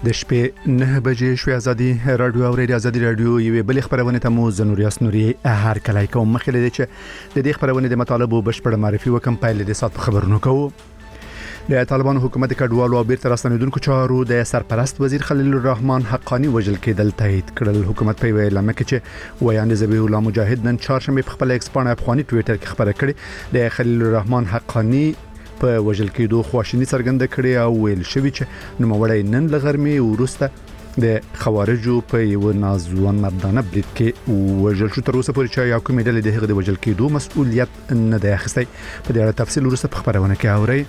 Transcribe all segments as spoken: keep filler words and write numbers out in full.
د شپې نه بجې شوې ازادي رادیو او ریډیو ازادي رادیو یوې بلې خبرونه ته مو زنوري اسنوري هر کله کوم مخکې د چې د دې خبرونه د مطالبه بشپړ معرفي وکم پایل د سات خبرونو کوو. د طالبان حکومت کډوالو او بیرته راستنیدونکو چارو د سرپرست وزیر خلیل الرحمن حقانی وجل کېدل تایید کړل. حکومت په ویل مکه چې ویان ذبیح الله مجاهد نن چهارشنبه په خپل ایکس پاڼه افغاني ټوئیټر کې خبره کړې د خلیل الرحمن حقانی په وجل کېدو خواشینی څرګنده کړې او ویل شوی چې نوموړی نن لغرمې ورسته د خوارجو په یو نازوان مردانه برید کې وجل شو. تر اوسه پورې چې یو کومې ډلې د هغه د وجل کېدو مسؤلیت نه دی اخیستی. په دې اړه تفصیل ورسته په خبرونه کې اورئ.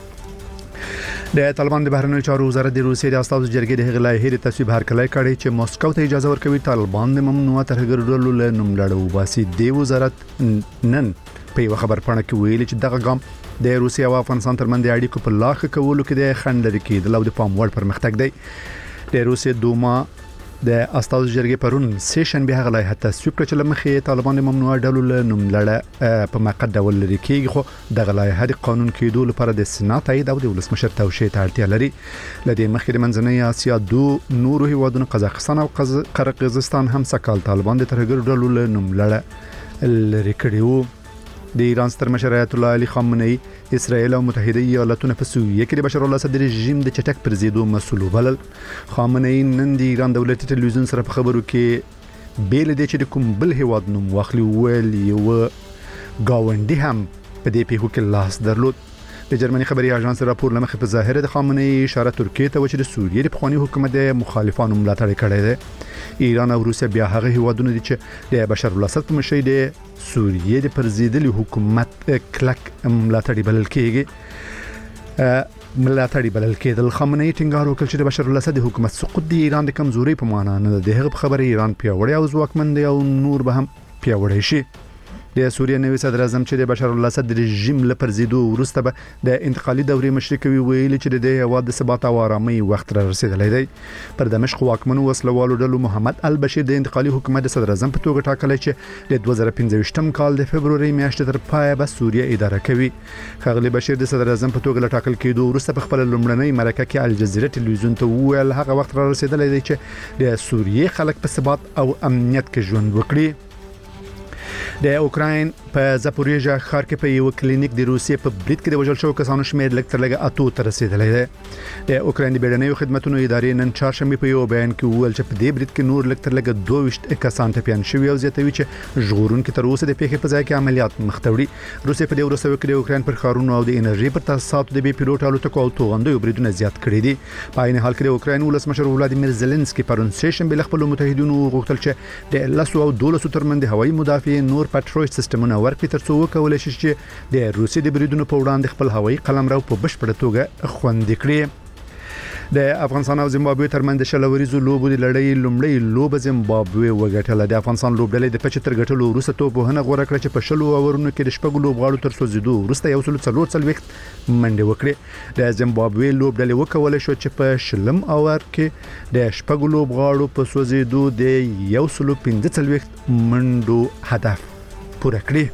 د طالبان د بهرنیو چارو وزارت د روسیې د استازو جرګې د هغه لایحې تصویب هرکلی کړی چې ماسکو ته اجازه ورکوي طالبان د ممنوعه ترهګرو له نوم لړو باسي. د وزارت نن په یو خبر پاڼه کې ویلي چې دغه ګام د روسیې او افغانستان ترمنځ د اړیکو په لاښه کولو کې د خنډ لري کېدل او د پام وړ پرمختګ دی. د روسیې دوما د استازو جرګې پرون سیشن به هغه لایحه تصویب کړ چې لمخې طالبان د ممنوعه ډلو له نوم لړه په موقت ډول لري کېږي، خو دغه لایحه د قانون کېدو لپاره د سنا تایید او د ولسمشر توشیح ته اړتیا لري. لدې مخکې د منځنۍ اسیا دوه نورو هیوادونو قزاقستان او قرقیزستان هم سکهال طالبان د ترهګرو ډلو له نوم لړه لري کړي وو. د ایران ستر مشر آیت الله علي خامنه‌ای اسرائیل او متحده ایالاتونه په سوریه کې د بشار الاسد رژیم د چټک پرزیدو مسؤل وبلل. خامنه‌ای نن د ایران دولتي ټلویزیون سره په خبرو کې بیل دي چې د کوم بل هیواد نوم واخلي ویل یو گاونډي هم په دې پیښو کې لاس درلود. د جرمني خبري اژانس راپور لمخې په ظاهر د خامنه‌ای اشاره ترکیه ته و چې د سوریې د پخوانی حکومت د مخالفانو ملاتړ کړی دی. ایران او روسیا بیا هغه هیوادونه دي چې د بشار الاسد په مشرۍ د سوریې د پرزیدلي حکومت کلک ملاتړي بلل کېږي ملاتړي بلل کېدل. خامنه‌ای ټینګار وکړ چې د بشار الاسد حکومت سقوط د ایران د کمزوري په معنا نه ده. هغه خبره ایران پیاوړی او ځواکمن دی او نور به هم پیاوړی شي. د سوریې نوي صدر اعظم چې د بشار الاسد رژیم له پرزیدو وروسته به د انتقالي دورې مشري کوي ویلي چې د هیواد د ثبات او آرامۍ وخت را رسیدلی دی. پر دمشق واکمنو وسلوالو ډلو محمد البشیر د انتقالي حکومت د صدر اعظم په توګه ټاکلی چې د دوه زره پنځه کال د فبرورۍ میاشتې تر پایه به سوریه اداره کوي. ښاغلی بشیر د صدر اعظم په توګه له ټاکل کېدو وروسته په خپل لومړنۍ مرکه کې الجزیره ټلویزیون ته وویل هغه وخت را رسیدلی دی چې د سوریې خلک په ثبات او امنیت کې ژوند وکړي. د اوکراین په زاپوریژا ښار کې په یو کلینیک د روسیې په برید کې د وژل شوو کسانو شمېر لږ تر لږه اتو ته رسیدلی دی. د اوکراین د بیړنیو خدمتونو ادارې نن چهارشنبه په یو بیان کې وویل چې په دې برید کې نور لږ تر لږه دوه ویشت کسان ټپیان شوي او زیاتوي چې ژغورونکي تر اوسه د پیښې په ځای کې عملیات مخته وړي. روسیې په دې وروستیو کې د اوکراین پر ښارونو او د انرژي پر تاسیساتو د بې پیلوټ الوتکو او توغندیو بریدونه زیات کړي دي. په عین حال کې د اوکراین ولسمشر ولادیمیر زيلنسکي پرون سیشنبه له خپلو متحدینو غوښتل چې د لسو او دولسو ترمنځ د هوایي مدافعې نور پټروي سیستمونه ورکړي ترڅو وکولای شي چې د روسیې د بریدونو په وړاندې خپل هوایي قلمرو په بشپړه توګه خوندي کړي. د افغانستان او زیمبابوې ترمنځ د شلوریزو لوبو د لړۍ لومړۍ لوبه زیمبابوې وګټله. د افغانستان لوبډلې د پچ تر ګټلو وروسته توپونه غوړه کړ چې په شلو اورونو کې د شپږو لوبغاړو تر سوځېدو وروسته یو سل څلور څلوېښت منډې وکړې. د زیمبابوې لوبډلې وکولای شو چې په شلم اور کې د شپږو لوبغاړو په سوځېدو د یو سل پنځه څلوېښت منډو هدف پوره کړی.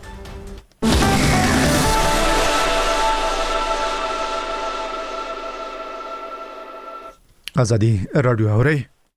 ازادي رادیو اوري.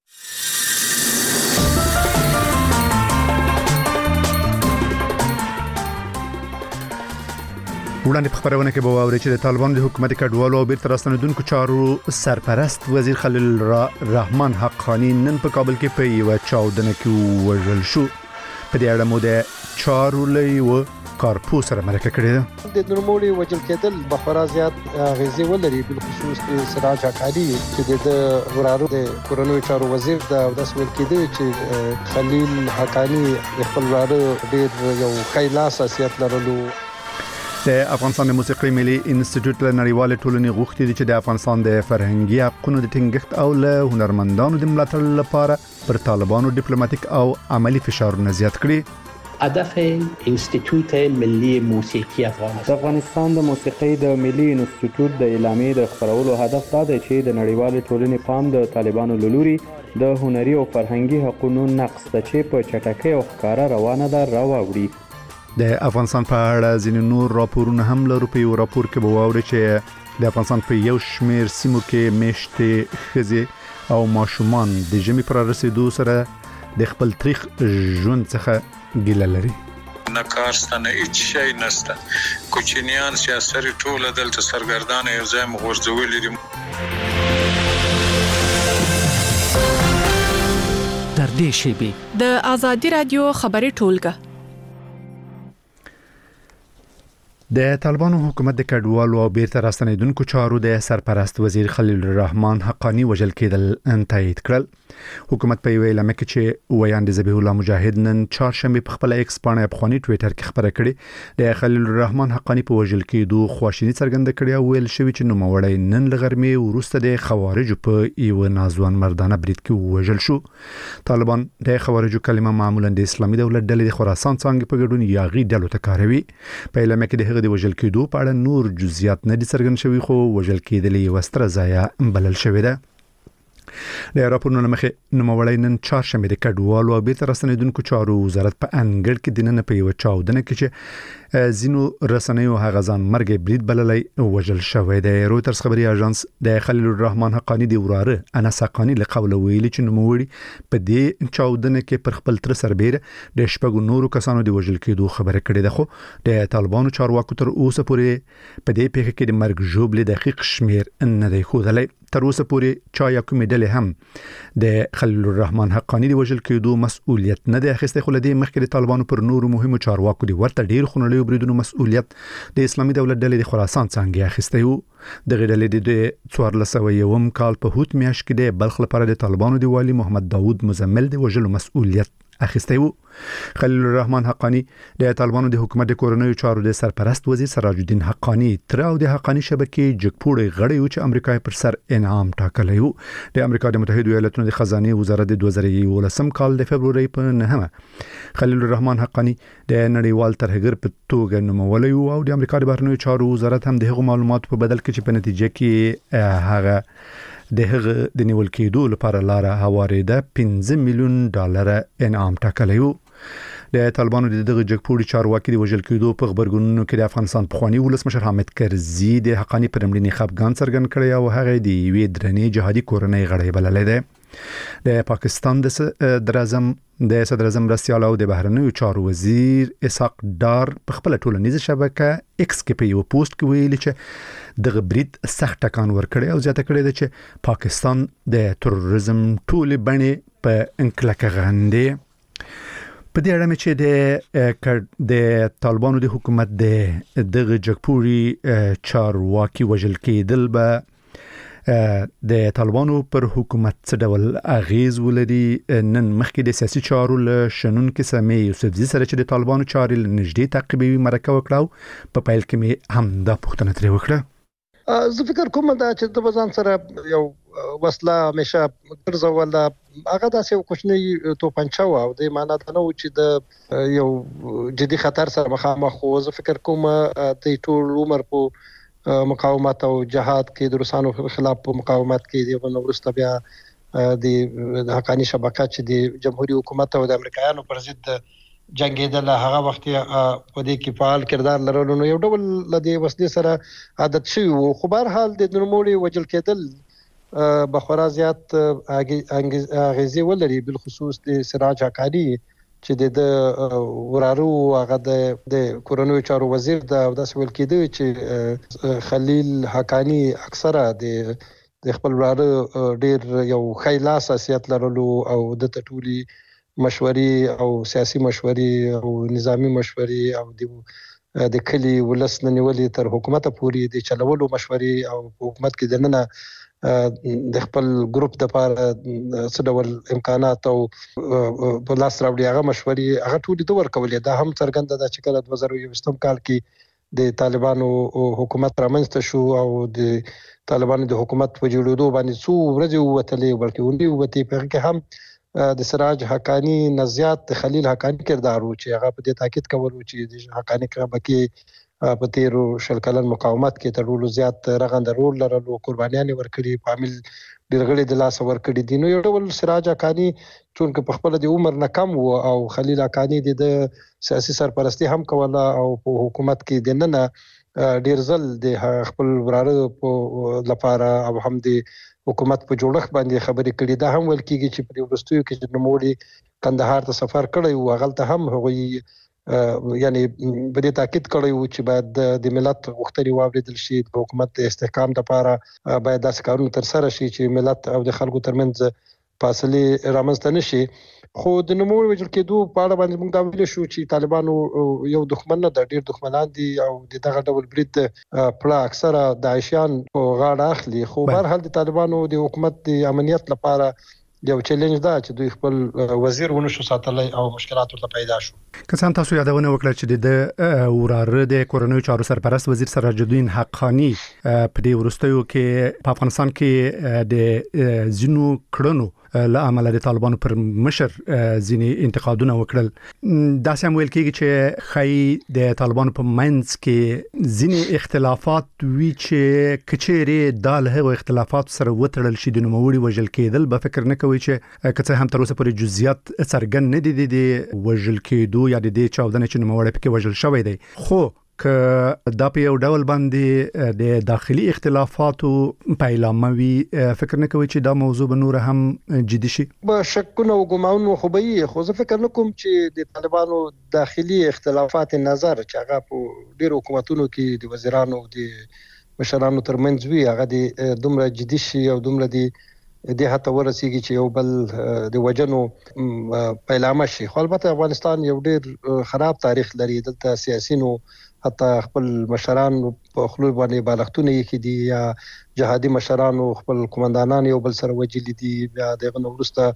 وړاندې په خبرونه کې به واوري چې د طالبانو د حکومت کډوالو او بیرته راستنیدونکو چارو سرپرست وزیر خلیل الرحمن حقانی نن په کابل کې په یو چاودنه کې وژل شو. په دې اړه مو د چارو لوی کارپو سره مرکه کړې ده. د نورمولي وجل کېدل بخورا زیات غیزي ولري بالخصوص د سراج حقانی چې د ورارو د کورونو چارو وزیر د داس ول کېده چې خلیل حقانی خپل ورارو ډېر یو خیلا اساسیت لرلو. د افغانستان د موسیقي ملي انسټیټیوټ له نړیوال ټولنې غوښتي دي چې د افغانستان د فرهنګي حقوقو د ټینګښت او له هنرمندانو د ملاتړ لپاره پر طالبانو ډیپلوماټیک او عملی فشارونه زیات کړي. هدف انسټیټیوټ ملي موسیقي افغانستان د افغانستان د موسیقي د ملي انسټیټیوټ د اعلامیې د خبرولو هدف دا دی چې د نړیوال ټولنې پام د طالبانو لوري د هنري او فرهنګي حقوقو نقض ته چې په چټکۍ او ښکارا روانه ده راوړي. د افغانستان په اړه ځینې نور راپورونه هم لرو. په یو راپور کې به واوري چې د افغانستان په یو شمېر سیمو کې میشتې ښځې او ماشومان د ژمي پر رسیدو سره د خپل تاریخ ژوند څخه ګیله لري. نه کارستانه هیڅ شي نشته. کوچنیان سیاسي ټوله دلته سرګردان یو ځای مغورځول دي. در دې شیبې د آزادي رادیو خبري ټولګه د طالبانو حکومت د کډوالو او بیرته راستنیدونکو چارو د سرپرست وزیر خلیل الرحمن حقانی وژل کېدل تایید کړل. حکومت په ویل مکه چې ویاند ذبیح الله مجاهد نن چهارشنبه په خپل ایکس باندې په خونی ټوئیټر کې خبره کړې د خلیل الرحمن حقانی په وژل کېدو خواشینی څرګنده کړې او ویل شوی چې نو موړی نن لغرمې ورسته د خوارجو په یو نازوان مردانه برید کې وژل شو. طالبان د خوارجو کلمه معمولا د اسلامي دولت ډلې د خراسان څنګه په ګډون یاغي ډلو ته کاروي. په لمه کې د د وژل کېدو په اړه نور جزئیات نه دي څرګند شوي خو وژل کېدل یو ستر ضایع بلل شوی ده. د راپورونو مخې نوموړی نن چهارشنبه د کډوالو او بیرته راستنیدونکو چارو وزارت په انګړ کې د نن په یو چاودنه کې چې زینو رسنیو هغه ځان مرګ برید بللی وژل شوی دی. رويټرز خبري اژانس د خلیل الرحمن حقانی دی وراره انس حقانی له قوله ویلي چې نوموړي په دې چاودنه کې پر خپل تر سربېره د شپږو نورو کسانو د وژل کېدو خبره کړې ده. خو د طالبانو چارواکو تر اوسه پورې په دې پیښه کې د مرګ ژوبل دقیق شمیر نه دی ښودلی. تر اوسه پورې چا یا کومې ډلې هم د خلیل الرحمن حقانی د وژل کېدو مسؤلیت نه دی اخیستی. خو له دې مخکې د طالبانو پر نورو مهمو چارواکو د ورته ډیر خونړیو بریدونو مسؤلیت د اسلامي دولت ډلې د خراسان څنګه اخیستی وو. د ډلې د څوارلس سوه یوم کال په هوت میاشت کې د بلخ لپاره د طالبانو د والی محمد داوود مزمل د وژلو مسؤلیت اخیستی وو. خلیل الرحمن حقانی د طالبانو د حکومت د کورنیو چارو د سرپرست وزیر سراج الدین حقانی تر او د حقانی شبکې جګپوړې غړی و چې امریکا پر سر انعام ټاکلی وو. د امریکا د متحده ایالاتونو د خزانه وزارت د دوه زره یولسم کال د فبروري په نهمه خلیل الرحمن حقانی د نړیوال ترهګر په توګه نومولی او د امریکا د بهرنیو چارو وزارت هم د هغو معلوماتو په بدل کې چې په نتیجه کې هغه د هغه د نیول کېدو لپاره لاره هوارېده پنځه میلیون ډالر انعام ټاکلی وو. د طالبانو د دغه جګپوړي چارواکي د وژل کېدو په خبرګونونو کې د افغانستان پخوانی ولسمشر حامد کرزي د حقانی پر مړینې خفګان څرګند کړی او هغه د یوې درنې جهادي کورنۍ غړی بللی دی. د پاکستان د صدر اعظم د صدر اعظم مرستیال او د بهرنیو چارو وزیر اسحاق ډار په خپل ټولنیزه شبکه ایکس کې په یو پوسټ کې ویلي چې دغه برید سخت ټکان ورکړی او زیاته کړی دی چې پاکستان د تروریزم ټولې بڼې په انکلکه غندي. په دې اړه چې د د طالبانو د حکومت د دغه جګپوړي چارواکي وژل کېدل به د طالبانو پر حکومت څه ډول اغیز ولري. نن مخکې د سیاسي چارو له شنونکو سمې یوسفزي سره چې د طالبانو چارې نږدې تعقیبوي مرکه وکړه په پیل کې مې هم دا پوښتنه ترې وکړه. زه فکر کوم دا چې د بزان سره یو وسله همیشه ګرځول هغه داسې یو کوچنی توپنچه و او د معنا دا نه و چې د یو جدي خطر سره مخامخ و. زه فکر کوم د ټول عمر په مقاومت او جهاد کې د روسانو خلاف په مقاومت کې دی غو ورسته بیا د حقانی شبکه چې د جمهوریت حکومت او د امریکایانو پر ضد جنگیدل هغه وخت په دې کې فعال کردار لرلو نو یو ډول لدی وسلې سره عادت شوی وو. خو بهر حال د نورموري وجل کېدل بخورا زیات اغیزه ولري بل خصوص د سراج حقانی چې د ورارو هغه د کورنیو چارو وزیر د داس ویل کېدی چې خلیل حقانی اکثره د د خپل وراره ډیر یو خیلا اساسیت لرلو او د ټولي مشورې او سیاسي مشورې او نظامی مشورې او د د کلی ولسن نیولې تر حکومت پورې د چلولو مشورې او حکومت کې دننه د خپل ګروپ د لپاره څه ډول امکانات او په لاس راوړي هغه مشورې هغه ټول د ورکولې دا هم څرګنده ده چې کله دوه زره یوولسم کال کې د طالبانو حکومت رامنځته شو او د طالبانو د حکومت په جوړېدو باندې څو ورځې ووتلې بلکې ونی وته په کې هم د سراج حقانی نزيات د خلیل حقانی کردار و چې هغه په دې تاکید کول چې د حقانی کړه په تیرو شل کلن مقاومت کې تر ټولو زیات رغنده رول لرلو قربانیان ورکړي فامیل ډیرغړي د لاس ورکړي دي. نو یو ډول سراج حقانی چې په خپل د عمر نه کم وو او خلیل حقانی د سیاسي سرپرستی هم کوله او په حکومت کې د نن ډیر ځل د خپل وراره په لپاره او هم د حکومت په جوړښت باندې خبرې کړي. دا هم ویل کیږي چې په وروستیو کې د نوموړي کندهار ته سفر کړی او هغه ته هم هغوی یعنی په دې تاکید کړی و چې باید د ملت غوښتنې واوریدل شي، د حکومت د استحکام لپاره باید داسې کارونه تر سره شي چې ملت او د خلکو ترمنځ فاصله رامنځته نشي. خو د نوموړي وژل کېدو په اړه باندې موږ دا ویل شو چې طالبانو یو دښمن نه د ډیر دښمنان دي او دغه ډول برید په اکثره داعشیان په غاړه اخلي. خو بهر حال د طالبانو د حکومت د امنیت لپاره یو چیلنج دا چې دوی خپل وزیر ونه شو ساتلای او مشکلات ورته پیدا شو. که څنګه تاسو یادونه وکړه چې د وراره د کورونو چارو سرپرست وزیر سراج الدین حقانی په دې ورستیو کې په افغانستان کې د زینو کړنو له عمله د طالبانو پر مشر ځینی انتقادونه وکړل. دا سم ویل کېږي چې خای د طالبانو په منځ کې ځینی اختلافات وی چې کچېری د له اختلافات سره وتړل شي د نوموړي وژل کېدل به فکر نه کوي چې کڅه هم تر اوسه پورې جزئیات څرګند نه دي د وژل کېدو یا د دې چاودنې چې نوموړي پکې وژل شوی دی. خو که دا په یو ډول باندې د داخلي اختلافاتو پیلاموي فکر نه کوي چې دا موضوع به نور هم جدي شي؟ به شکونه او ګمانونه خو به یې خو زه فکر نه کوم چې د طالبانو داخلي اختلافات نظر چې هغه په ډیرو حکومتونو کې د وزیرانو او د مشرانو ترمنځ وي هغه د دومره جدي شي او دومره د د هته ورسیږي چې یو بل د وجنو پیلامه شي. خو البته افغانستان یو ډیر خراب تاریخ لري. دلته سیاسيونو حتی خپل مشران په خلوی باندې بالغتونه یې کې دي یا جهادي مشرانو خپل قومندانان یو بل سره وجلی دي. بیا دغه نورسته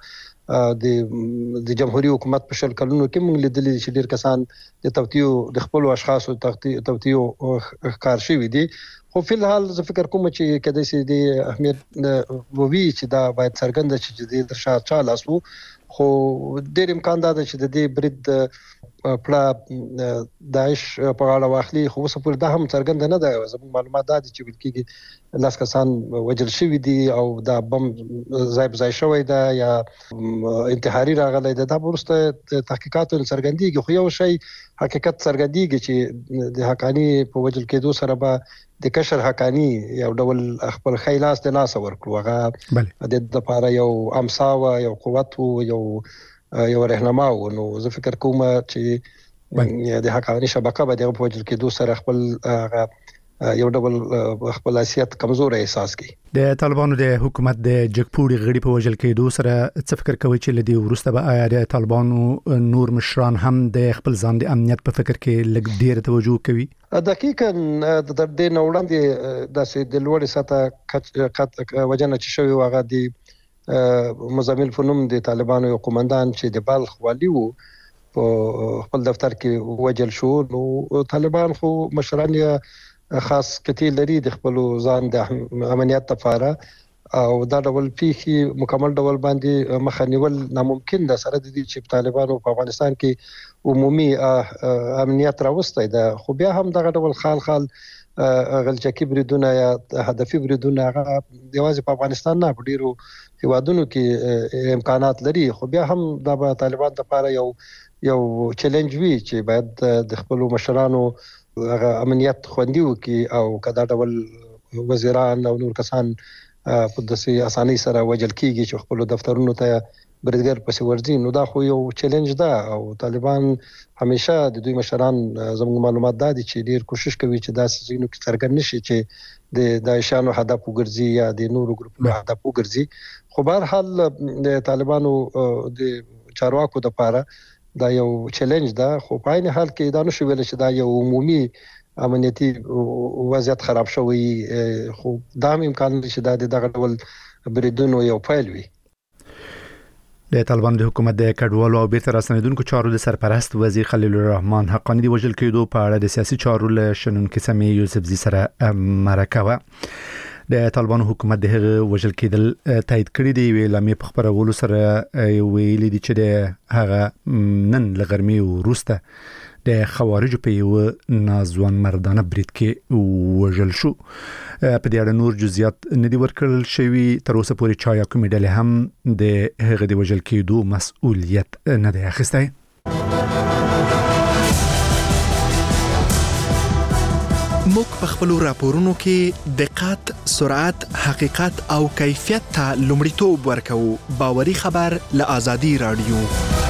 د د جمهوریت حکومت په شل کلونو کې موږ لیدلې چې ډیر کسان د توتیو د خپل اشخاصو توتیو ښکار شوی دي. خو په الحال زه فکر کوم چې کله چې د اهمیت ووی چې دا باید څرګنده چې د درشا چالاسو خو ډېر امکان دا چې د دې برید پړه داعش په اړه واخلي. خو اوس پورې دا هم څرګند نه ده. زموږ معلومات دا دي چې بلکې لاس کسان وجل شوی دي او دا بم ځای ځای شوی ده یا انتحاري راغلی ده. دا ورسته تحقیقاتو څرګندېږي. خو یو شی حقیقت څرګندېږي چې د حقانی په وجل کېدو سره به د کشر حقانی یو ډول خپل خیلاس د لاس ورکړو. هغه د لپاره یو امساوه یو قوت یو یو رهنما و. نو زه فکر کوم چې د حقانی شبکه به د وجل کېدو سره خپل هغه یو ډول خپل حیثیت کمزور احساس کوي. د طالبانو د حکومت د جګپوړي غړي په وژل کېدو سره څه فکر کوي چې لدی ورسته به آیا د طالبانو نور مشران هم د خپل ځان د امنیت په فکر کې لږ ډیر توجه کوي؟ دقیقاً د دې نوړاندې د لوړې سطح وجنه چې شوی واغه د مزامل فنوم د طالبانو یو قومندان چې د بلخ والی وو په خپل دفتر کې وجل شو. نو طالبان خو مشران یې خاص کتي لري د خپل ځان د امنیت لپاره او دا ډول پیخي مکمل ډول باندې مخنیول ناممکن ده. سره د دې چې طالبانو په افغانستان کې عمومي امنیت راوستي ده. خو بیا هم دغه ډول خال خال غلچکی بریدونه یا هدفي بریدونه هغه یوازې په افغانستان نه په ډیرو هیوادونو کې امکانات لري. خو بیا هم د طالبان لپاره یو یو چیلنج وی چې باید د خپل مشرانو هغه امنیت خوندي وکي او کدا ډول وزیران او نور کسان په داسې اساني سره وجل کیږي چې خپل دفترونو ته بریدګر پسې ورځي. نو دا خو یو چیلنج ده او طالبان همیشه د دوی مشران زموږ معلومات دا دي چې ډیر کوشش کوي چې داسې ځینو کې څرګند نشي چې د داعشانو هدف وګرځي یا د نورو ګروپونو هدف وګرځي. خو بهر حال د طالبانو د چارواکو لپاره دا یو چیلنج ده. خو په عین حال کې دا نشو ویل چې دا یو عمومي امنیتي وضعیت خراب شوی. خو دا هم امکان لري چې دا دغه ډول بریدونو یو فایل وي. د طالبانو د حکومت د کډوالو او بیرته راستنیدونکو چارو د سرپرست وزیر خلیل الرحمن حقانی د وژل کېدو په اړه د سیاسي چارو له شنونکو سمې یوسفزي سره مرکه وه. د طالبانو حکومت د هغه وژل کېدل تایید کړی دی. ویلامې په خبرولو سره ویلي دي چې د هغه نن لغرمې وروسته د خوارجو په یو نازوان مردانه برید کې وژل شو. په دې اړه نور جزئیات نه دي ورکړل شوي. تر اوسه پورې چا یا کومې ډلې هم د هغه د وژل کېدو مسؤلیت نه دی اخیستی. موږ په خپل راپورونو کې دقت، سرعت، حقیقت او کیفیت ته لومړیتوب ورکوو. باوري خبر له آزادي رادیو.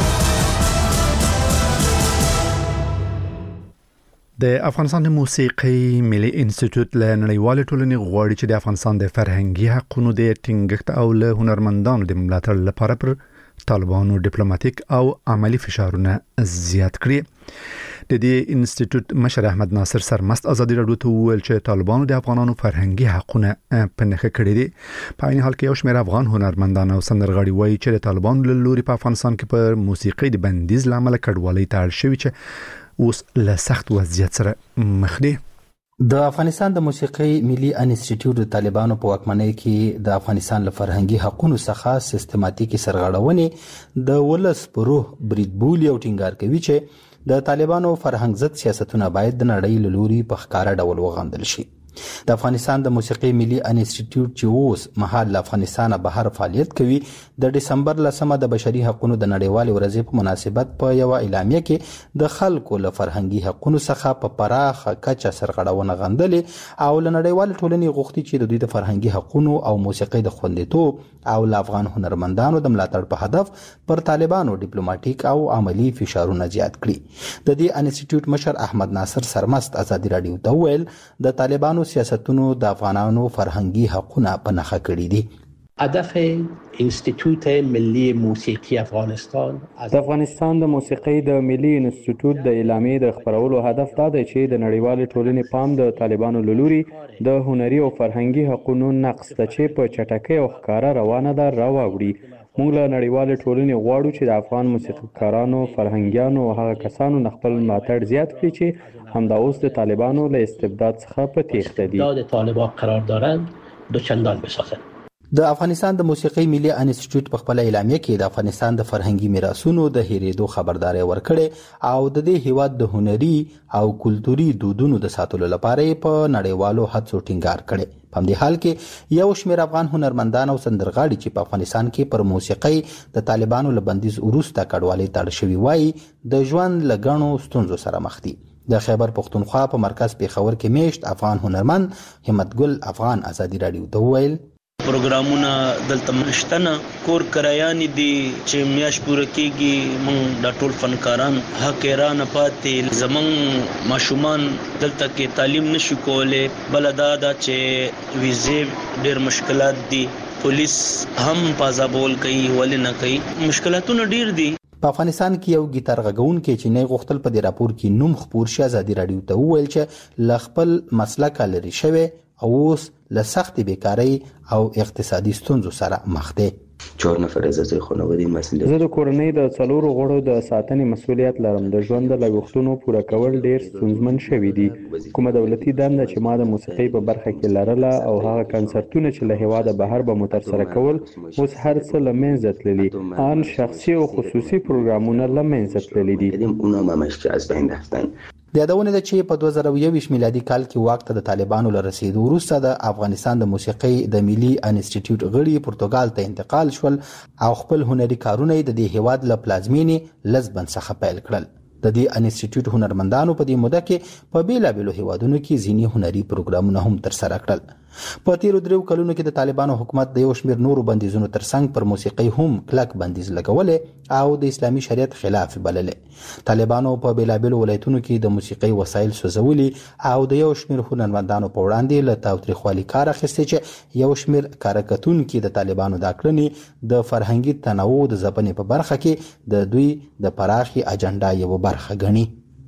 د افغانستان د موسیقي ملي انسټیټیوټ له نړیوال ټولنې غواړي چې د افغانستان د فرهنګي حقوقو د ټینګښت او له هنرمندانو د ملاتړ لپاره پر طالبانو ډیپلوماټیک او عملی فشارونه زیات کړي. د دې انسټیټیوټ مشر احمد ناصر سرمست آزادي رادیو ته وویل چې طالبانو د افغانانو فرهنګي حقوقونه په نښه کړي دي. په عین حال کې یو شمېر افغان هنرمندان او سندرغاړي وایي چې د طالبانو له لوري په افغانستان کې پر موسیقي د بندیز لامل کډوالۍ ته اړ شوی چې اوس له سخت وضعیت سره مخ دي. د افغانستان د موسیقي ملي انسټیټیوټ د طالبانو په واکمنۍ کې د افغانستان له فرهنګي حقوقو څخه سیستماتیکي سرغړونې د ولس په روح بریدبول او ټینګار کوي چې د طالبانو فرهنګ ضد سیاستونه باید د نړۍ له لوري په ښکاره ډول وغندل شي. د افغانستان د موسیقي ملي انسټیټیوټ چې اوس مهال له افغانستان بهر فعالیت کوي د دسمبر لسمه د بشري حقوقو د نړیوال ورځې په مناسبت په یو اعلامیه کې د خلکو له فرهنګي حقوقو څخه په پراخه کچه سرغړونه غندلې او له نړیوال ټولنې غوښتي چې د دوی د فرهنګي حقوقو او موسیقي د خوندیتوب او له افغان هنرمندانو د ملاتړ په هدف پر طالبانو ډیپلوماټیک او عملی فشارونه زیات کړي. د دې انسټیټیوټ مشر احمد ناصر سرمست آزادي رادیو ته ویل د طالبانو سیاستونو د افغانانو فرهنګي حقوقونه په نښه کړي دي. هدف انستیتوت ملی موسیقی افغانستان د افغانستان د موسیقي د ملي انسټیټیوټ د اعلامیې د خبرولو هدف دا دی چې د نړیوال ټولنې پام د طالبانو له لوري د هنري او فرهنګي حقوقو نقض ته چې په چټکۍ او ښکاره روانه ده راوړي. موږ له نړیوال ټولنې غواړو چې د افغان موسیقیکارانو، فرهنګیانو او هغه کسانو نه خپل ملاتړ زیات کړي چې همدا اوس د طالبانو له استبداد څخه په تېښته دي. د طالبان قرار دارند دو چندان بسازند. د افغانستان د موسیقي ملي انسټیټیوټ په خپل اعلامیه کې د افغانستان د فرهنګي میراثونو د هېرېدو خبرداري ورکړې او د دې هیواد د هنري او کلتوري دودونو د ساتلو لپاره په نړیوالو هڅو ټینګار کړي. په دې حال کې یو شمېر افغان هنرمندان او سندرغاړي چې په افغانستان کې پر موسیقي د طالبانو له بندیز وروسته کډوالۍ ته اړ شوي وایي د ژوند له ګڼو ستونزو سره مخ دي. د خیبر پښتونخوا په مرکز پیښور کې میشت افغان هنرمند همت ګل افغان آزادي رادیو ته وویل پروګرامونه دلته مشتنه کور کرایان دي چې میاش پوره کیږي. مونږ د ټول فنکاران حق رانه پاتې زمون ماشومان دلته کې تعلیم نشو کولای. بل دا دا چې ویزه ډېر مشکلات دي. پولیس هم پازابول کوي ولې نه کوي. مشکلاتونه ډېر دي. په افغانستان کې یو ګیتار غږونکي چې نه غوښتل په دې راپور کې نوم خپور شي آزادي رادیو ته وویل چې ل خپل مسلک لري شوی او اوس له سخت بیکاری او اقتصادي ستونزو سره مخ دی. چهار نفر از اعضای خانواده مسئولیت زه د کورنۍ د څلورو غړو د ساتنې مسؤلیت لرم. د ژوند د لګښتونو پوره کول ډیر ستونزمن شوي دي. کومه دولتي دنده چې ما د موسیقۍ په برخه کې لرله او هغه کنسرتونه چې له هیواده بهر به مو ترسره کول اوس هر څه له منځه تللي. آن شخصي او خصوصي پروګرامونه له منځه تللي دي. اونا همش که از بین رفتن. د یادونه ده چې په دوه زره یوویشت میلادي کال کې واک ته د طالبانو له رسیدو وروسته د افغانستان د موسیقۍ د ملي انسټیټیوټ غړي پرتګال ته انتقال شول او خپل هنري کارونه د دې هیواد له پلازمینې لزبن څخه پیل کړل. د دې انسټیټیوټ هنرمندانو په دې موده کې په بیلابیلو هیوادونو کې ځینې هنري پروګرامونه هم ترسره کړل. په تیرو دریو کلونو کې د طالبانو حکومت د یو شمېر نورو بندیزونو ترڅنګ پر موسیقۍ هم کلک بندیز لګولې او د اسلامي شریعت خلاف بللې. طالبانو په بیلابیلو ولایتونو کې د موسیقۍ وسایل سوځولي او د یو شمېر هنرمندانو په وړاندې له تاوتریخوالي کار اخیستی چې یو شمېر کارکتونکي د طالبانو دا کړنې د فرهنګي تنوع د ځپنې په برخه کې د دوی د پراخي اجنډا یوه برخه ګڼي.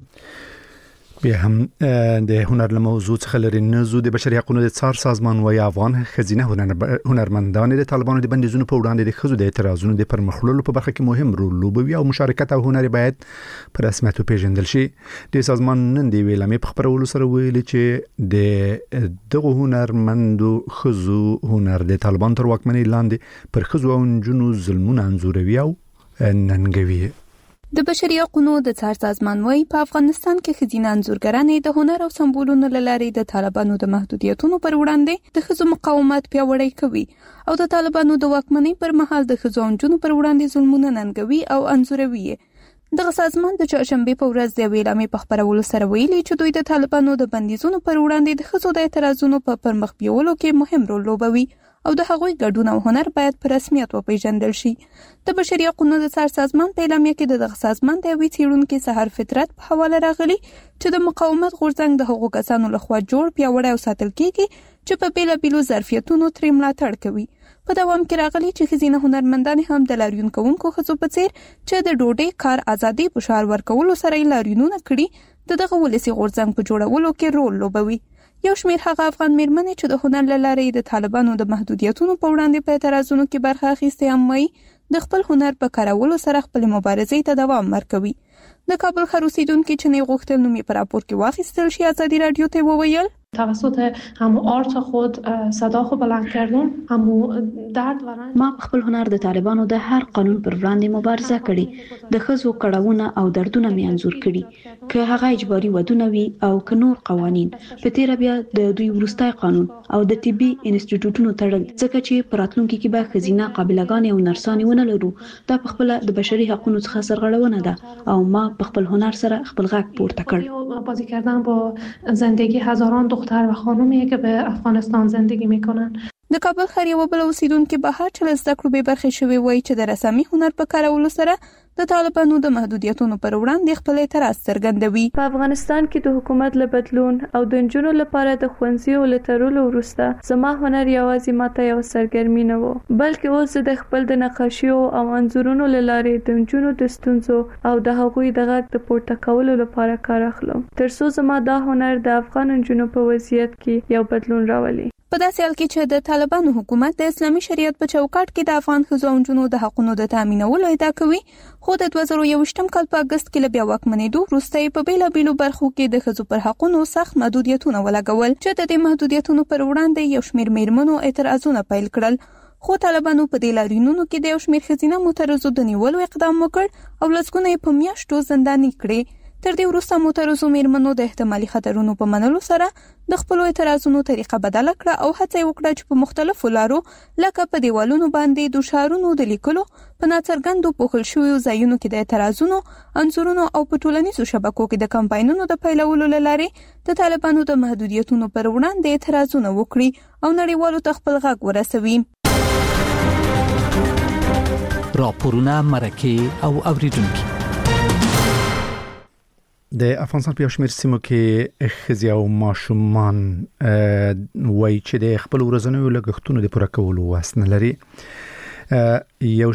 بیا هم د هنر له موضوع څخه لري نزو د بشري حقوقو د څار سازمان وايي افغان خزینه هنرمندان د طالبانو د بندیزونو په وړاندې د ښځو د اعتراضونو د پرمخړلو په برخه کې مهم رول لوبوي او مشارکت او هنر باید په رسمیت وپیژندل شي. د سازمان نن د ویلامې په خبرولو سره ویلي چې د دغه هنرمندو ښځو هنر د طالبان تر واکمنۍ لاندې پر ښځو او نجونو ظلمونه انځوروي او ننګوي. د بشري حقوقو د څار سازمان وايي په افغانستان کې ښځینه انځورګرانې د هنر او سمبولونو له لارې د طالبانو د محدودیتونو پر وړاندې د ښځو مقاومت پیاوړی کوي او د طالبانو د واکمنۍ پر مهال د ښځو او نجونو پر وړاندې ظلمونه ننګوي او انځوروي. دغه سازمان د چهارشنبه په ورځ د ویلامې په خبرولو سره ویلي چې دوی د طالبانو د بندیزونو پر وړاندې د ښځو د اعتراضونو په پرمخ بیولو کې مهم رول لوبوي او د هغوی ګډون او هنر باید په رسمیت وپیژندل شي. د بشري حقوقو د څار سازمان په اعلامیه کې د دغه سازمان د یوې څېړونکي سحر فطرت په حواله راغلي چې د مقاومت غورځنګ د هغو کسانو لخوا جوړ پیاوړی او ساتل کیږي چې په بیلابیلو ظرفیتونو ترې ملاتړ کوي. په دوام کې راغلي چې ښځینه هنرمندانې هم د لاریون کوونکو ښځو په څیر چې د ډوډۍ کار ازادي په شعار ورکولو سره یې لاریونونه کړي د دغه ولسي غورځنګ په جوړولو کې رول لوبوي. یو شمېر هغه افغان میرمنې چې د هنر له لارې د طالبانو د محدودیتونو په وړاندې په اعتراضونو کې برخه اخیستې هم وایي د خپل هنر په کارولو سره خپل مبارزې ته دوام ورکوي. د کابل ښار اوسیدونکي چې نه غوښتل نوم یې په راپور کې واخیستل شي ازادي رادیو ته وویل توسط همو آرت خود صدا خو بلند کردم همو درد و رنج ما په خپل هنر د طالبانو د هر قانون پر وړاندې مبارزه کړې د ښځو کړهونه او دردونه مې انځور کړي که هغه اجباري ودونه وي او که نور قوانین په تیر بیا د دوی ورستای قانون او د طبي انسټیټیوټونو تړل ځکه چې په راتلونکي کې به ښځینه قابلګانې او نرسانې ونه لرو دا په خپل د بشري حقوقو څخه سرغړونه ده او ما په خپل هنر سره خپل غږ پورته کړ. بازی کردن با زندگی هزاران دختر و خانومی که به افغانستان زندگی میکنن. د کابل ښار یو بل اوسیدونکي بهار چې له زده کړو بې برخې شوی وایي چې د رسامي هنر په کارولو سره د طالبانو د محدودیتونو پر وړاندې خپل اعتراض څرګندوي. په افغانستان کې د حکومت له بدلون او د نجونو لپاره د ښوونځیو له تړلو وروسته زما هنر یوازې ماته یو سرګرمي نه و بلکې اوس د خپل د نقاشیو او انځورونو له لارې د نجونو د ستونزو او د هغوی د غږ د پورته کولو لپاره کار اخلم تر څو زما دا هنر د افغان نجونو په وضعیت کې یو بدلون راولي. په داسې حال کې چې د طالبانو حکومت د اسلامي شریعت په چوکاټ کې د افغان ښځو او نجونو د حقونو د تامینولو ادعا کوي خو د دوه زره یوویشتم کال په اګست کې له بیا واکمنېدو وروسته یې په بیلابیلو برخو کې د ښځو پر حقونو سخت محدودیتونه ولګول چې د دې محدودیتونو پر وړاندې یو شمېر میرمنو اعتراضونه پیل کړل خو طالبانو په دې لاریونونو کې د یو شمېر ښځینه معترضو د نیولو اقدام وکړ او لسګونه یې په میاشتو زنداني کړې. تر دې وروسته معترضو میرمنو د احتمالي خطرونو په منلو سره د خپل اعتراضونو طریقه بدله کړه او هڅه وکړه چې په مختلفو لارو لکه په دیوالونو باندې د شعارونو د لیکلو په ناڅرګندو پوښل شویو ځایونو کې د اعتراضونو انځورونو او په ټولنیزو شبکو کې د کمپاینونو د پیلولو لارې د طالبانو د محدودیتونو پر وړاندې اعتراضونه وکړي او نړیوالو ته خپل غږ ورسوي. راپورونه مرکه او اوریدونکي د افغانستان په شمېر سیمو کې ښځې او ماشومان وایي چې د خپل ورځنیو لګښتونو د پوره کولو وس نه لري. یو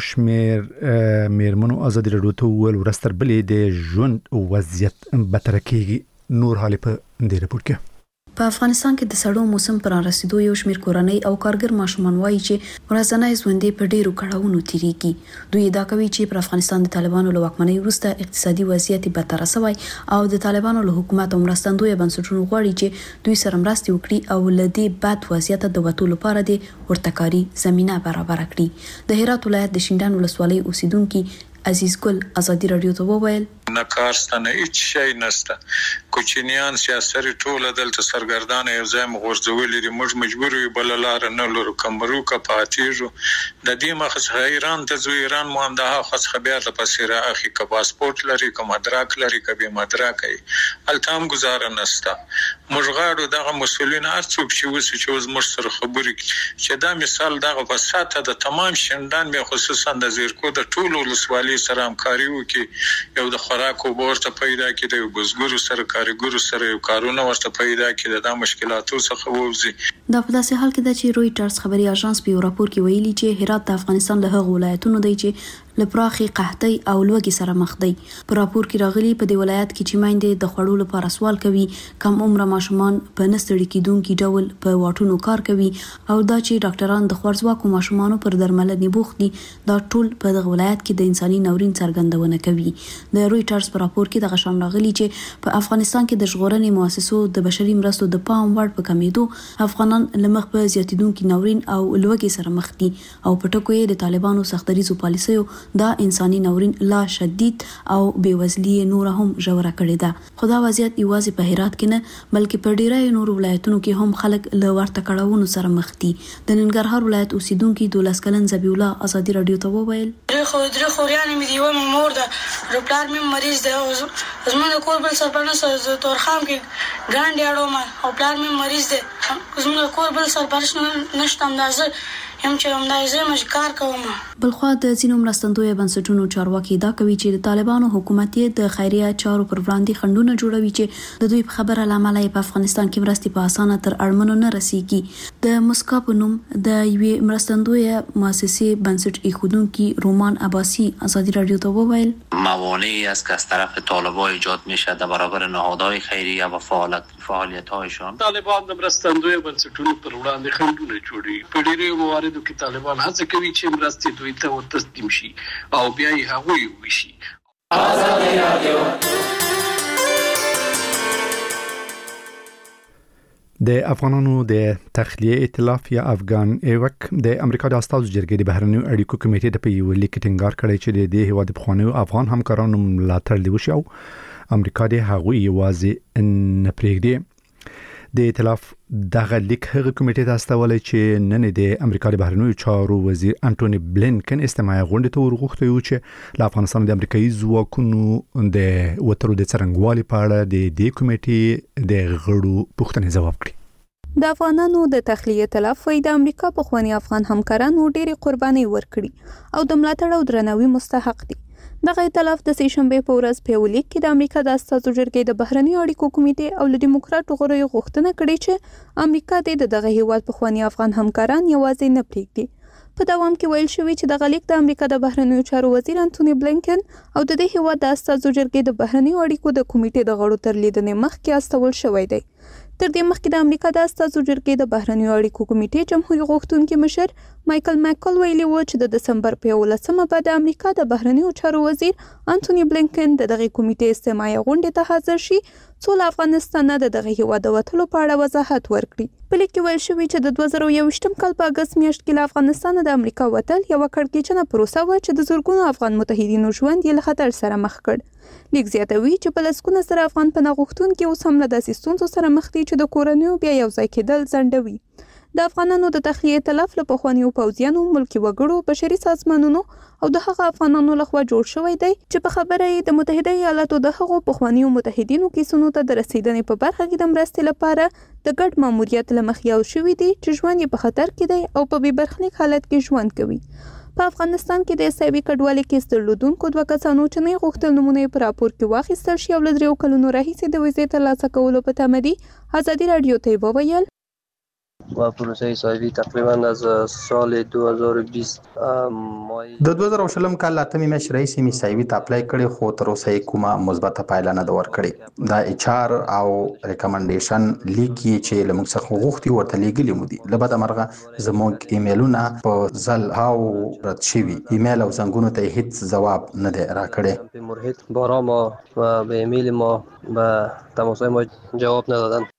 شمېر میرمنو ازادي راډیو ته وویل ورځ تر بلې د ژوند وضعیت بدتر کېږي. نور حالې په دې رپورټ کې په افغانستان کې د سړو موسم پر رسیدو یو شمېر کورنۍ او کارګر ماشومان وایي چې ورځنی ژوند په ډیرو کړهونو تیریږي. دوی ادعا کوي چې پر افغانستان د طالبانو له واکمنۍ وروسته اقتصادي وضعیت بدتر شوی او د طالبانو له حکومت او مرستندوی بنسټونو غواړي چې دوی سره مرستې وکړي او له دې بد وضعیت د وټولو لپاره د ورتکاري زمينه برابر کړي. د هرات ولایت د شینډان ولسوالۍ اوسیدونکو عزیز ګل ازادي رادیو ته وویل نه کارستانه هیڅ شی نشته کوچنیان سیاسي ټوله دلته سرګردان یو ځای مغورځول لري موږ مجبور یو بل لار نه لرو کمرو کا پاتیجو د دې مخ ایران ته زو ایران مو هم د خاص خبر ته پسیره اخی کا پاسپورت لري کوم مدرک لري کبي مدرک ای التام گزار نشته موږ غواړو دغه مسولین ارڅوک چې وسو چې اوس موږ سره خبرې چې دا مثال دغه په ساته د تمام شندان به خصوصا د زیرکو د ټولو ولسوالۍ سره همکاري وکړي یو د خوراکو ورته پیدا کړي د بزګرو سره کارګرو سره یو کارونه ورته پیدا کړي د مشکلاتو څخه ووزي. دا په داسې حال کې د چې رويټرز خبري اژانس په راپور کې ویلي چې هرات د افغانستان له هغو ولایتونو دی چې لپراخي قحطي او لوګي سره مخ دی. په راپور کې راغلي په دې ولایت کې چې مایندې د خړو لپاره سوال کوي کم عمره ماشومان په نستړي کېدونکو ډول په واټونو کار کوي او دا چې ډاکټران د خورځواکو ماشومانو پر درملنې بوخت دي دا ټول په دغه ولایت کې د انساني ناورین څرګندونه کوي. د رويټرز په راپور کې د غشان راغلي چې په افغانستان کې د ژغورنې مؤسسو د بشري مرستو د پام وړ په کمیدو افغانان لمخ په زیاتیدونکو ناورین او لوګي سره مخ دي او په ټکو یې د طالبانو سختریزو پالیسیو دا انساني ناورین لا شدید او بیوزلی نور هم ژوره کړی ده. خدا وضعیت یوازې په هرات کې نه بلکې په ډیری نور ولایتونو کې هم خلک له ورته کړهونو سره مخ دي. د ننګرهار ولایت اوسیدونکو دولس کلن زبی الله ازادي رادیو ته وویل درې خو درې خوريان مې دی و مې مور ده روپلار مې مریض ده زمونږ کور بل سرپرست ز تورخام کې ګاندې اړو ما او پلار مې مریض ده زمونږ کور بل سرپرست نشته اندازه هم چې هم دا زه مش کار کوم. بلخوا د ځینو مرستندوی بنسټونو چارواکي دا کوي چې د طالبانو حکومت د خیریه چارو پر وړاندې خندونه جوړوي چې د دوی په خبره لامل په افغانستان کې مرستې په اسانه تر اړمنو نه رسیږي. د مسکا په نوم د یوې مرستندوی مؤسسې بنسټ ایښودونکي رومان عباسی ازادي رادیو ته وویل موانعی است که از طرف طالبان ایجاد میشه در برابر نهادهای خیریه و فعالیت فعالیت‌هایشان. طالبان د مرستندوی بنسټونو پر وړاندې خندونه جوړوي. په ډیرو مواردو کې طالبان هڅه کوي چې مرستې دوی ته ورتسلیم شي او بیا یې هغوی وویشي. ازادي رادیو د افغانانو د تخلیه ائتلاف یا افغان ایوک د امریکا د استازو جرګې د بهرنیو اړیکو کمیټې د په یو لیک ټینګار کړی چې د دې هیواد پخوانیو افغان همکارانو ملاتړ دی او امریکا د هغوی یوازې نه پرېږدي. د ائتلاف دغه لیک هغه کمیټې ته استولې چې نن د امریکا د بهرنیو چارو وزیر انټونی بلینکن استماعي غونډه ته ورغوښته یو چې له افغانستان د امریکایي ځواکونو د وترو د څرنګوالي په اړه د دې کمیټې د غړو پوښتنې ځواب کړي. د افغانانو د تخلیه ائتلاف وایي د امریکا پخوانی افغان همکارانو ډېری قرباني ورکړي او د ملاتړ او درناوي مستحق دي. دغه ائتلاف د سې شنبې په ورځ په یو لیک کې د امریکا د استازو جرګې د بهرنیو اړیکو کمیټې او له دیموکراټو غړو غوښتنه کړې چې امریکا د دغه هیواد پخوانی افغان همکاران یوازې نه پرېږدي. په دوام کې ویل شوی چې دغه لیک د امریکا د بهرنیو چارو وزیر انټونی بلینکن او د دې هیواد د استازو جرګې د بهرنیو اړیکو د کمیټې د غړو تر لیدنې مخکې استول شوی دی. تر دې مخکې د امریکا د استازو جرګې د بهرنیو اړیکو کمیټې جمهوریت غوښتونکي مشر مایکل ماکل ویلي و چې د دسمبر په یولسمه به د امریکا د بهرنیو چارو وزیر انټونی بلینکن د دغه کمیټې استماعي غونډې ته حاضر شي څو له افغانستان د دغه هیواد د وتلو په اړه وضاحت ورکړي. په لیک کې ویل شوی چې د دوه زره یوویشتم کال په اګست میاشت کې له افغانستان د امریکا وتل یوه کړکېچنه پروسه وه چې د زرګونو افغان متحدینو ژوند یې له خطر سره مخ کړ. لیک زیاتوي چې په لسګونه سره افغان پناه غوښتونکي اوس هم له داسې ستونزو سره مخ دي چې د کورنیو بیا یو ځای کېدل ځنډوي. د افغانانو د تخلیه ائتلاف له پخوانیو پوځیانو، ملکي وګړو، بشري سازمانونو او د هغه افغانانو لخوا جوړ شوی دی چې په خبره یې د متحده ایالاتو د هغو پخوانیو متحدینو کیسونو ته د رسیدنې په برخه کې د مرستې لپاره د ګډ ماموریت له مخې یو شوي دي چې ژوند یې په خطر کې دی او په بې برخلیک حالت کې ژوند کوي. په افغانستان کې د عیسوي کډوالۍ کیس درلودونکو دوه کسانو چې نه غوښتل نمونه یې په راپور کې واخیستل شي او له دریو کلونو راهیسې د ویزې ترلاسه کولو په تمه دي، ازادي رادیو ته یې وویل و پروسه ایسوی تقریبا از سال دو هزار و بیست د دوه زره شلم کال اتمې میاشتې راهیسې مې ایسوي ته اپلای کړی خو تر اوسه یې کومه مثبته پایله نه ده ورکړې. دا ایچ آر او ریکمنډیشن لیک یې چې له موږ څخه غوښتي ورته لیږلي مو دي. له بده مرغه زموږ ایمیلونه په زلهاو رد شوي، ایمیل او زنګونو ته یې هیڅ ځواب نه دی راکړی. محیط بارا ما و به ایمیل ما و تماسهای ما جواب ندادن.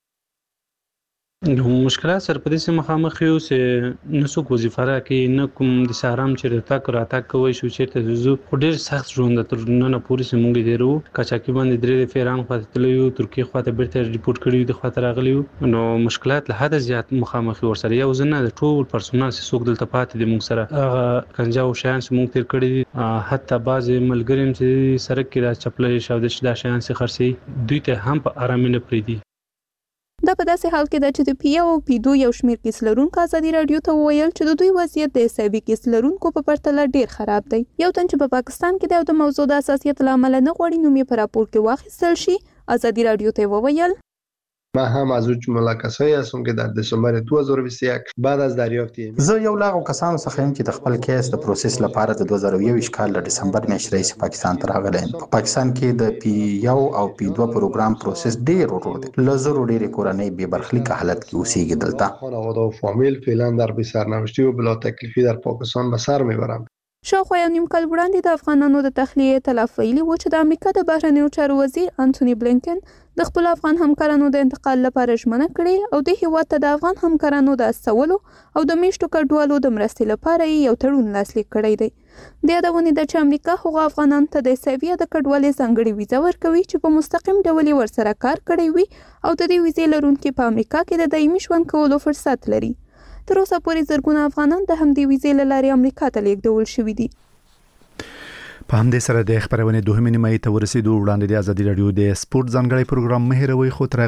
مشکلات سره په دې مخامخ یو چې نه څوک وظیفه راکوي، نه کوم د سارام چې راتګ راتګ کوی شو چېرته ځو. خو ډېر سخت ژوند تر ننه پورې چې موږ تېرو. قاچاقي باندې درې د فیران خواته تللی یو، ترکیې خواته بیرته ریپورټ کړي یو، د خواته راغلي یو. نو مشکلات له حده زیات مخامخ ورسره. یو زه نه د ټول پرسونل چې څوک دلته پاتې دي موږ سره هغه کنجاو شیان چې موږ تېر کړي دي، حتی بعضې ملګري هم چې سړک کې را چپلۍ شاودې چې دا شیان چې خرڅوي دوی ته هم په ارامۍ نه پرېږدي. دا په داسې حال کې ده چې د پی یو او پی دو یو شمېر کیس لرونکو ازادي رادیو ته وویل چې د دوی وضعیت د عیسوي کیس لرونکو په پرتله ډېر خراب دی. یو تن چې په پاکستان کې دی او د موضوع د حساسیت له امله نه غواړي نوم یې په راپور کې واخیستل شي، ازادي رادیو ته وویل من هم از اون جمله کسایی هستم که در دسامبر دو هزار و بیست و یک بعد از دریافت زه یو لاغو کسانو څخه یم چې د خپل کیس د پروسس لپاره د دوه زره یوویشت کال د دسمبر میاشتې راهیسې پاکستان ته راغلی یم. په پاکستان کې د پی یو او پی دوه پروګرام پروسس ډېر ورو دی. له زرو ډېرې کورنۍ بې برخلیکه حالت کې اوسېږي دلته. خانواده و فامیل فعلا در بی سرنوشتی و بلا تکلیفی در پاکستان به سر میبرند. شاوخوا یو نیم کال وړاندې د افغانانو د تخلیه ائتلاف ویلي و چې د امریکا د بهرنیو چارو وزیر انټونی بلینکن د خپل افغان همکارانو د انتقال لپاره ژمنه کړې او د هیواد ته د افغان همکارانو د استولو او د میشتو کډوالو د مرستې لپاره یو تړون لاسلیک کړی دی. د یادونې ده چې امریکا هغو افغانانو ته د عیسوي د کډوالۍ ځانګړې ویزه ورکوي چې په مستقیم ډول یې ورسره کار کړی وي او د دې ویزې لرونکي په امریکا کې د دایمي ژوند کولو فرصت لري. تر اوسه پورې زرګونه افغانان د همدې ویزې له لارې امریکا ته لیږدول شوي دي. په همدې سره د خبرونه دوه نیمه ته ورسېدو. وړاندې د ازادي رادیو د سپورت ځانګړي پروګرام مهروي خو تر